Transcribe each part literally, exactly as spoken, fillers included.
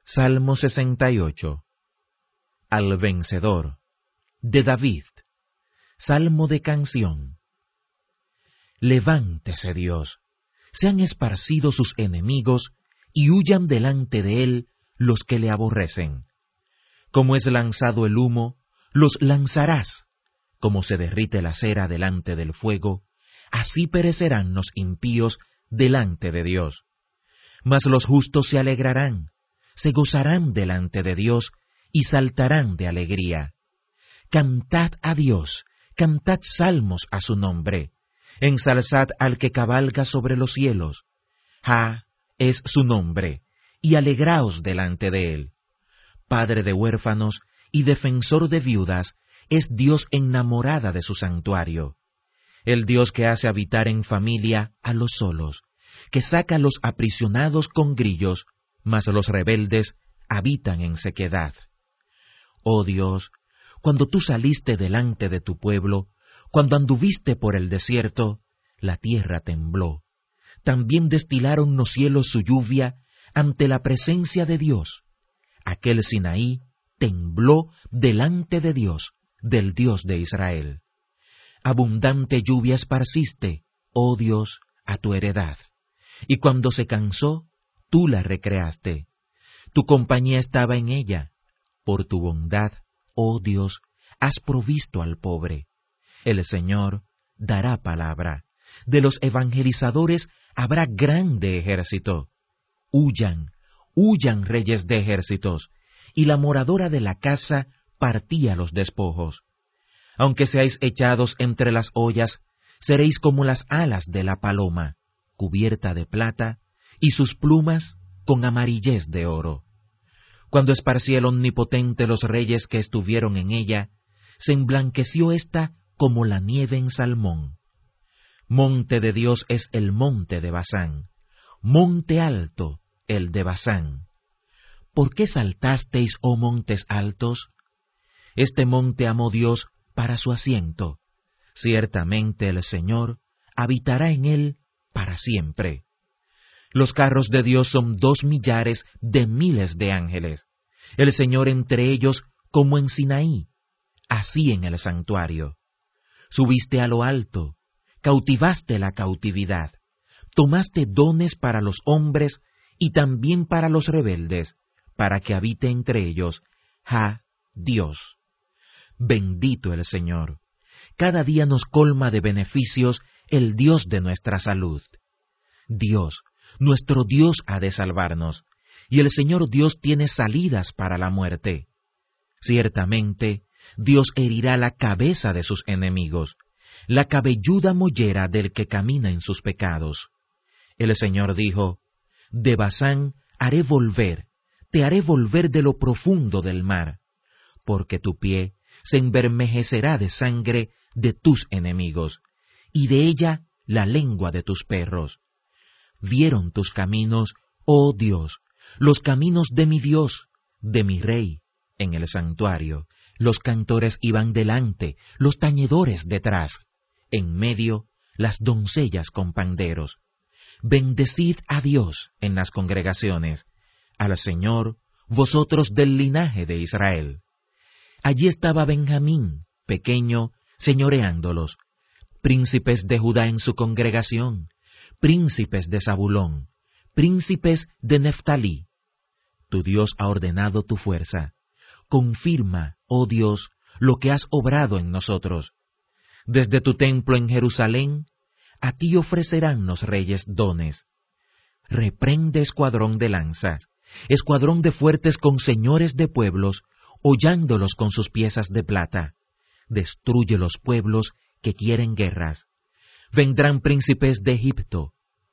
Salmo sesenta y ocho. Al vencedor, de David. Salmo de canción. Levántese Dios, sean esparcidos sus enemigos, y huyan delante de él los que le aborrecen. Como es lanzado el humo, los lanzarás. Como se derrite la cera delante del fuego, así perecerán los impíos delante de Dios. Mas los justos se alegrarán, se gozarán delante de Dios, y saltarán de alegría. Cantad a Dios, cantad salmos a su nombre, ensalzad al que cabalga sobre los cielos. Jah es su nombre, y alegraos delante de él. Padre de huérfanos y defensor de viudas, es Dios enamorada de su santuario. El Dios que hace habitar en familia a los solos, que saca a los aprisionados con grillos, mas los rebeldes habitan en sequedad. Oh Dios, cuando tú saliste delante de tu pueblo, cuando anduviste por el desierto, la tierra tembló. También destilaron los cielos su lluvia ante la presencia de Dios. Aquel Sinaí tembló delante de Dios, del Dios de Israel. Abundante lluvia esparciste, oh Dios, a tu heredad, y cuando se cansó, tú la recreaste. Tu compañía estaba en ella. Por tu bondad, oh Dios, has provisto al pobre. El Señor dará palabra. De los evangelizadores habrá grande ejército. Huyan, huyan reyes de ejércitos, y la moradora de la casa partía los despojos. Aunque seáis echados entre las ollas, seréis como las alas de la paloma, cubierta de plata, y sus plumas con amarillez de oro. Cuando esparcía el Omnipotente los reyes que estuvieron en ella, se emblanqueció ésta como la nieve en Salmón. Monte de Dios es el monte de Basán, monte alto el de Basán. ¿Por qué saltasteis, oh montes altos? Este monte amó Dios para su asiento. Ciertamente el Señor habitará en él para siempre. Los carros de Dios son dos millares de miles de ángeles. El Señor entre ellos como en Sinaí, así en el santuario. Subiste a lo alto, cautivaste la cautividad, tomaste dones para los hombres y también para los rebeldes, para que habite entre ellos, Jah, Dios. Bendito el Señor. Cada día nos colma de beneficios el Dios de nuestra salud. Dios, nuestro Dios ha de salvarnos, y el Señor Dios tiene salidas para la muerte. Ciertamente, Dios herirá la cabeza de sus enemigos, la cabelluda mollera del que camina en sus pecados. El Señor dijo, de Basán haré volver, te haré volver de lo profundo del mar, porque tu pie se envermejecerá de sangre de tus enemigos, y de ella la lengua de tus perros. Vieron tus caminos, oh Dios, los caminos de mi Dios, de mi Rey, en el santuario. Los cantores iban delante, los tañedores detrás, en medio las doncellas con panderos. Bendecid a Dios en las congregaciones, al Señor, vosotros del linaje de Israel. Allí estaba Benjamín, pequeño, señoreándolos, príncipes de Judá en su congregación, príncipes de Zabulón, príncipes de Neftalí. Tu Dios ha ordenado tu fuerza. Confirma, oh Dios, lo que has obrado en nosotros. Desde tu templo en Jerusalén, a ti ofrecerán los reyes dones. Reprende escuadrón de lanzas, escuadrón de fuertes con señores de pueblos, hollándolos con sus piezas de plata. Destruye los pueblos que quieren guerras. Vendrán príncipes de Egipto.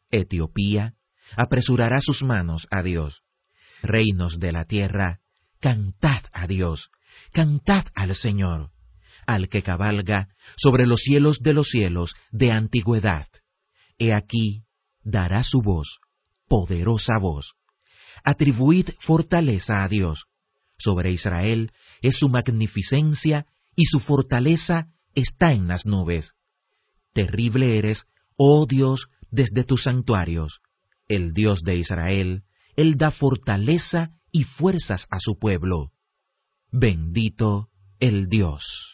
Etiopía apresurará sus manos a Dios. Reinos de la tierra, cantad a Dios, cantad al Señor, al que cabalga sobre los cielos de los cielos de antigüedad. He aquí, dará su voz, poderosa voz. Atribuid fortaleza a Dios. Sobre Israel es su magnificencia y su fortaleza está en las nubes. Terrible eres, oh Dios, desde tus santuarios. El Dios de Israel, Él da fortaleza y fuerzas a su pueblo. Bendito el Dios.